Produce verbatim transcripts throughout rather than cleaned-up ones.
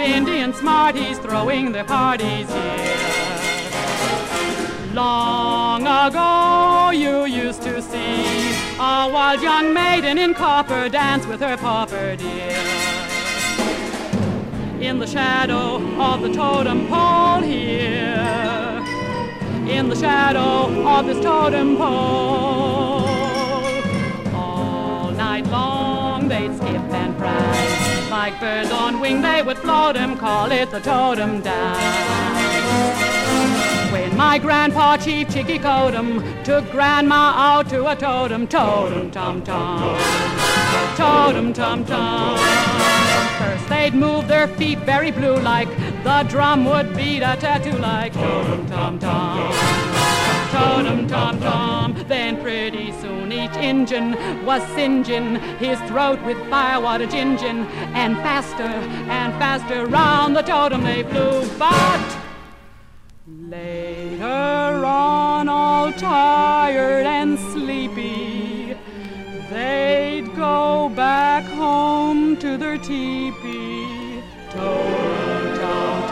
Indian smarties throwing their parties here. Long ago you used to see a wild young maiden in copper dance with her pauper dear. In the shadow of the totem pole here, in the shadow of this totem pole, all night long they'd skip and prance, like birds on wing they would float and call it the totem dance. When my grandpa Chief Chicky Totem took grandma out to a totem, totem tom tom, totem tom tom. First they'd move their feet very blue like the drum would beat a tattoo like totem tom tom, totem tom tom. Then pretty soon each Injun was singeing his throat with firewater gingin', and faster and faster round the totem they flew. But later on, all tired and sleepy, they'd go back home to their teepee. Totem tom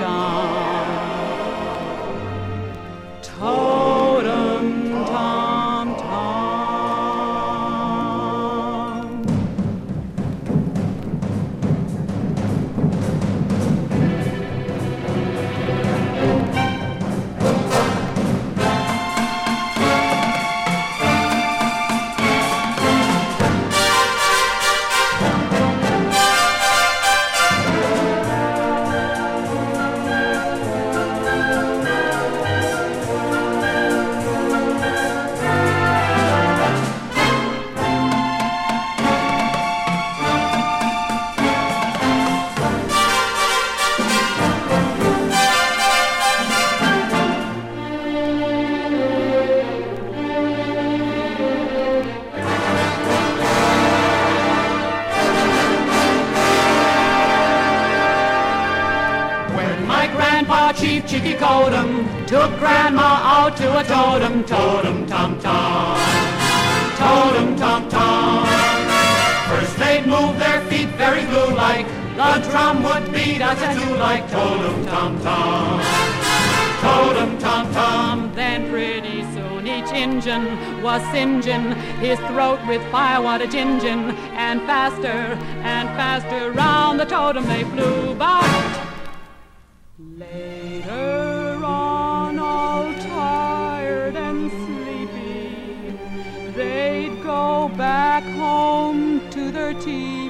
tom, totem tom tom. Chief Chicky Totem took grandma out to a totem, totem tom tom, totem tom tom. First they'd move their feet very blue like the drum would beat a tattoo like totem tom tom, totem tom tom. Then pretty soon each Injun was singeing his throat with firewater gingin', and faster and faster round the totem they flew. But later on, all tired and sleepy, they'd go back home to their tea.